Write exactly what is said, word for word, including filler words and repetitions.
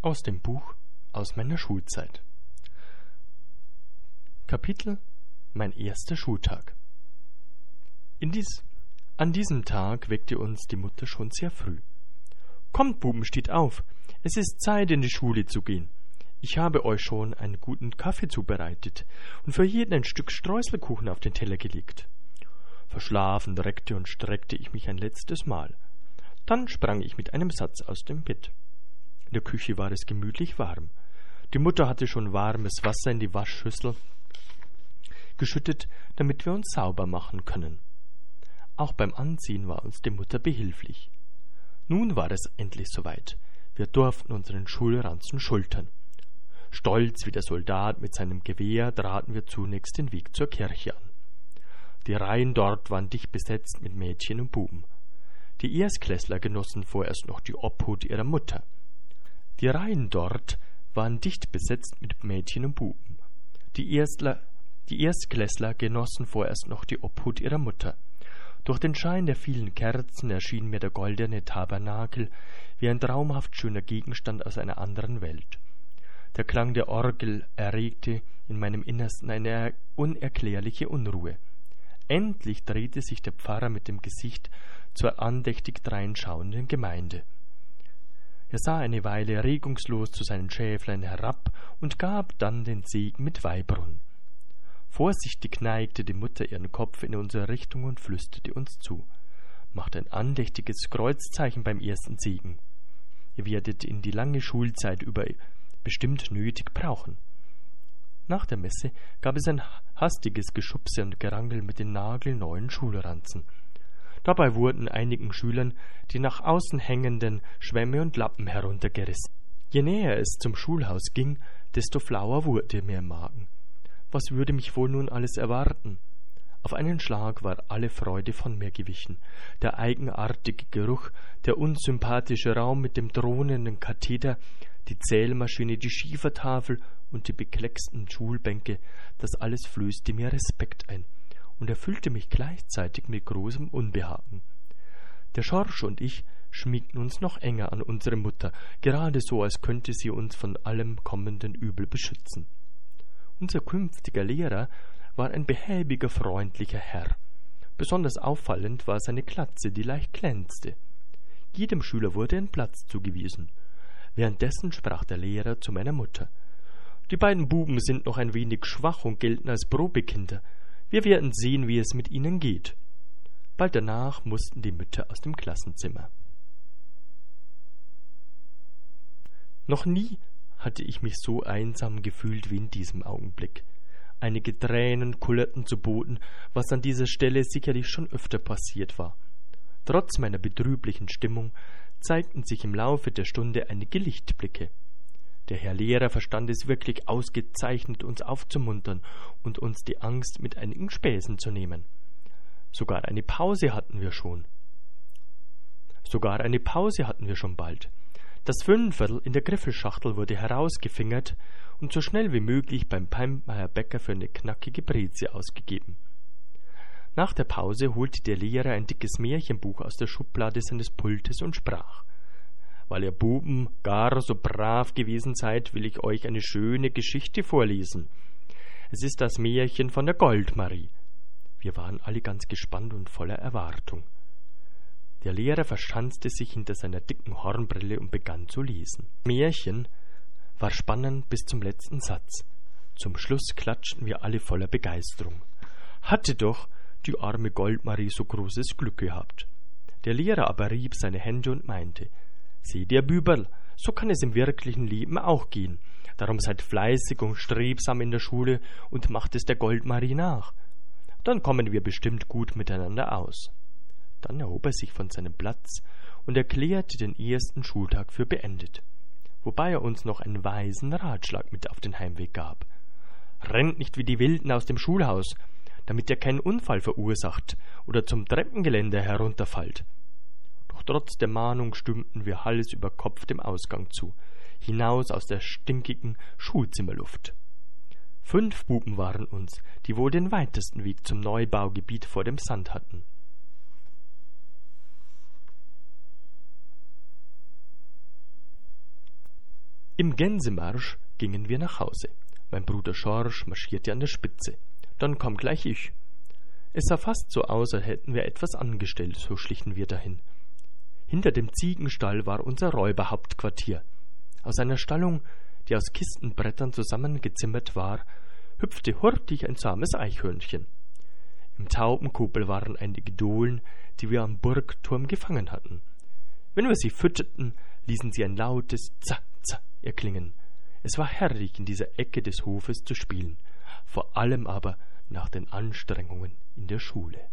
Aus dem Buch Aus meiner Schulzeit. Kapitel Mein erster Schultag. In dies, an diesem Tag weckte uns die Mutter schon sehr früh. »Kommt, Buben, steht auf! Es ist Zeit, in die Schule zu gehen. Ich habe euch schon einen guten Kaffee zubereitet und für jeden ein Stück Streuselkuchen auf den Teller gelegt.« Verschlafen reckte und streckte ich mich ein letztes Mal. Dann sprang ich mit einem Satz aus dem Bett. In der Küche war es gemütlich warm. Die Mutter hatte schon warmes Wasser in die Waschschüssel geschüttet, damit wir uns sauber machen können. Auch beim Anziehen war uns die Mutter behilflich. Nun war es endlich soweit. Wir durften unseren Schulranzen schultern. Stolz wie der Soldat mit seinem Gewehr traten wir zunächst den Weg zur Kirche an. Die Reihen dort waren dicht besetzt mit Mädchen und Buben. Die Erstklässler genossen vorerst noch die Obhut ihrer Mutter. Die Reihen dort waren dicht besetzt mit Mädchen und Buben. Die, Erstler, die Erstklässler genossen vorerst noch die Obhut ihrer Mutter. Durch den Schein der vielen Kerzen erschien mir der goldene Tabernakel wie ein traumhaft schöner Gegenstand aus einer anderen Welt. Der Klang der Orgel erregte in meinem Innersten eine unerklärliche Unruhe. Endlich drehte sich der Pfarrer mit dem Gesicht zur andächtig dreinschauenden Gemeinde. Er sah eine Weile regungslos zu seinen Schäflein herab und gab dann den Segen mit Weihbrunn. Vorsichtig neigte die Mutter ihren Kopf in unsere Richtung und flüsterte uns zu: »Macht ein andächtiges Kreuzzeichen beim ersten Segen. Ihr werdet ihn die lange Schulzeit über bestimmt nötig brauchen.« Nach der Messe gab es ein hastiges Geschubse und Gerangel mit den nagelneuen Schulranzen. Dabei wurden einigen Schülern die nach außen hängenden Schwämme und Lappen heruntergerissen. Je näher es zum Schulhaus ging, desto flauer wurde mir im Magen. Was würde mich wohl nun alles erwarten? Auf einen Schlag war alle Freude von mir gewichen. Der eigenartige Geruch, der unsympathische Raum mit dem thronenden Katheder, die Zählmaschine, die Schiefertafel und die beklecksten Schulbänke, das alles flößte mir Respekt ein und erfüllte mich gleichzeitig mit großem Unbehagen. Der Schorsch und ich schmiegten uns noch enger an unsere Mutter, gerade so, als könnte sie uns von allem kommenden Übel beschützen. Unser künftiger Lehrer war ein behäbiger, freundlicher Herr. Besonders auffallend war seine Glatze, die leicht glänzte. Jedem Schüler wurde ein Platz zugewiesen. Währenddessen sprach der Lehrer zu meiner Mutter: »Die beiden Buben sind noch ein wenig schwach und gelten als Probekinder. Wir werden sehen, wie es mit ihnen geht.« Bald danach mussten die Mütter aus dem Klassenzimmer. Noch nie hatte ich mich so einsam gefühlt wie in diesem Augenblick. Einige Tränen kullerten zu Boden, was an dieser Stelle sicherlich schon öfter passiert war. Trotz meiner betrüblichen Stimmung zeigten sich im Laufe der Stunde einige Lichtblicke. Der Herr Lehrer verstand es wirklich ausgezeichnet, uns aufzumuntern und uns die Angst mit einigen Späßen zu nehmen. Sogar eine Pause hatten wir schon. Sogar eine Pause hatten wir schon bald. Das Fünfviertel in der Griffelschachtel wurde herausgefingert und so schnell wie möglich beim Peimpmeier Bäcker für eine knackige Brezel ausgegeben. Nach der Pause holte der Lehrer ein dickes Märchenbuch aus der Schublade seines Pultes und sprach: »Weil ihr Buben gar so brav gewesen seid, will ich euch eine schöne Geschichte vorlesen. Es ist das Märchen von der Goldmarie.« Wir waren alle ganz gespannt und voller Erwartung. Der Lehrer verschanzte sich hinter seiner dicken Hornbrille und begann zu lesen. Das Märchen war spannend bis zum letzten Satz. Zum Schluss klatschten wir alle voller Begeisterung. Hatte doch die arme Goldmarie so großes Glück gehabt. Der Lehrer aber rieb seine Hände und meinte: »Seht ihr, Büberl, so kann es im wirklichen Leben auch gehen. Darum seid fleißig und strebsam in der Schule und macht es der Goldmarie nach. Dann kommen wir bestimmt gut miteinander aus.« Dann erhob er sich von seinem Platz und erklärte den ersten Schultag für beendet, wobei er uns noch einen weisen Ratschlag mit auf den Heimweg gab. »Rennt nicht wie die Wilden aus dem Schulhaus, damit ihr keinen Unfall verursacht oder zum Treppengeländer herunterfallt.« Doch trotz der Mahnung stürmten wir Hals über Kopf dem Ausgang zu, hinaus aus der stinkigen Schulzimmerluft. Fünf Buben waren uns, die wohl den weitesten Weg zum Neubaugebiet vor dem Sand hatten. Im Gänsemarsch gingen wir nach Hause. Mein Bruder Schorsch marschierte an der Spitze. Dann kam gleich ich. Es sah fast so aus, als hätten wir etwas angestellt, so schlichen wir dahin. Hinter dem Ziegenstall war unser Räuberhauptquartier. Aus einer Stallung, die aus Kistenbrettern zusammengezimmert war, hüpfte hurtig ein zahmes Eichhörnchen. Im Taubenkoppel waren einige Dohlen, die wir am Burgturm gefangen hatten. Wenn wir sie fütterten, ließen sie ein lautes Za, Za erklingen. Es war herrlich, in dieser Ecke des Hofes zu spielen, vor allem aber nach den Anstrengungen in der Schule.